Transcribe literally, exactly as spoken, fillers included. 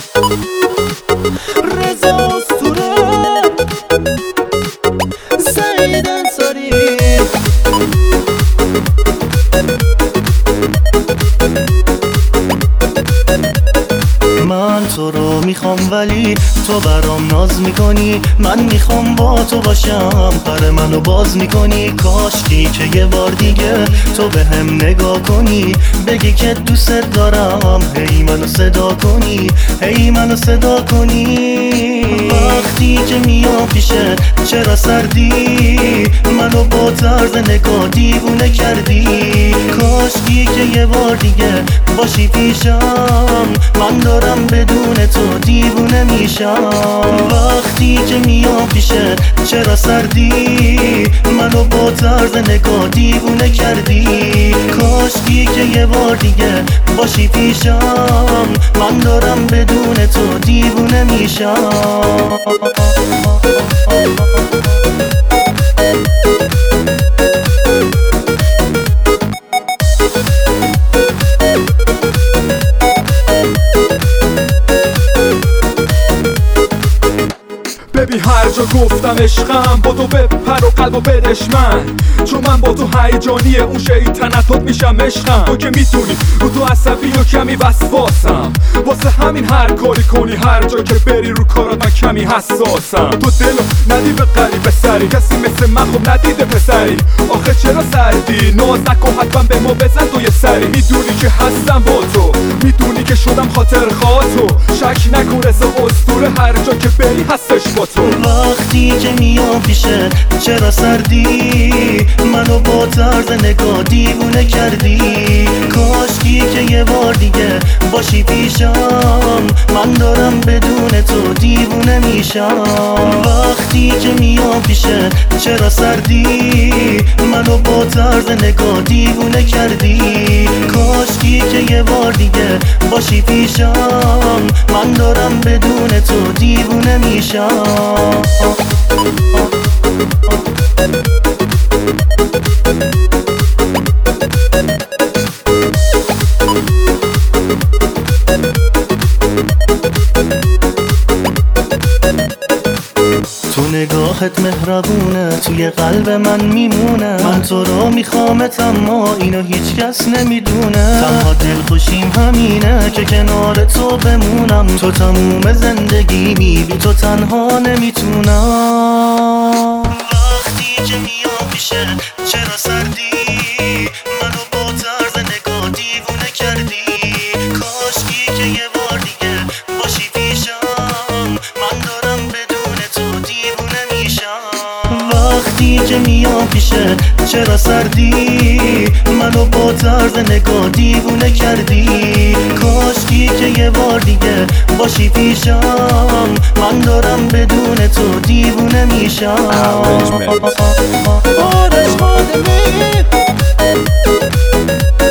رضا اسطوره سعید انصاری من تو رو میخوام ولی تو برام ناز میکنی، من میخوام با تو باشم پر منو باز میکنی. کاشکی که یه بار دیگه تو به هم نگاه کنی، بگی که دوست دارم، هی منو صدا کنی، هی منو صدا کنی. وقتی که میام پیشت چرا سردی، منو با طرز نگاه دیوونه کردی. کاشکی که یه بار دیگه باشی پیشم، من دارم بدون تو دیوونه میشم. وقتی که میام پیشت چرا سردی، منو با طرز نگاه دیوونه کردی. کاشکی که یه بار دیگه باشی پیشم، من دارم بدون تو دیوونه میشم. ببین هر جا گفتم عشقم با تو بپر و قلب و بدش من، چون من با تو هیجانیه اون شیطنتات میشم عشقم. تو که میدونی رو تو عصبی و کمی وسواسم، واسه همین هر کاری کنی هر جا که بری رو کارات من کمی حساسم. تو دلو ندی به غریبه سری، کسی مثل من خب ندیده پسری. آخه چرا سردی ناز نکن حتما به ما بزن تو یه سری. میدونی که هستم با تو، میدونی که شدم خاطر خواه تو، شک نکن رضا اسطوره هر جا که بری هستش با تو. وقتی که میام پیشت چرا سردی، منو با طرز نگاه دیوونه کردی. کاشکی که یه بار دیگه باشی پیشم، من دارم بدون تو دیوونه میشم. وقتی که میام پیشت چرا سردی، منو با طرز نگاه دیوونه کردی. کاشکی که یه بار دیگه باشی پیشم، من دارم بدون تو دیوونه میشم. تو نگاهت مهربونه، توی قلب من میمونه. من تو رو میخوامت اما اینو هیچ کس نمیدونه. تنها دلخوشیم همینه که کنار تو بمونم. تو تموم زندگی بی تو تنها نمیتونم. وقتی که میام پیشت چرا سردی، منو با طرز نگاه دیوونه کردی. کاشکی که یه بار دیگه باشی پیشم، من دارم بدون تو دیوونه میشم. وقتی که میام پیشت چرا سردی، منو با طرز نگاه دیوونه کردی. کاشکی که یه بار دیگه باشی پیشم، من دارم بدون تو دیوونه میشم. آرش خادمی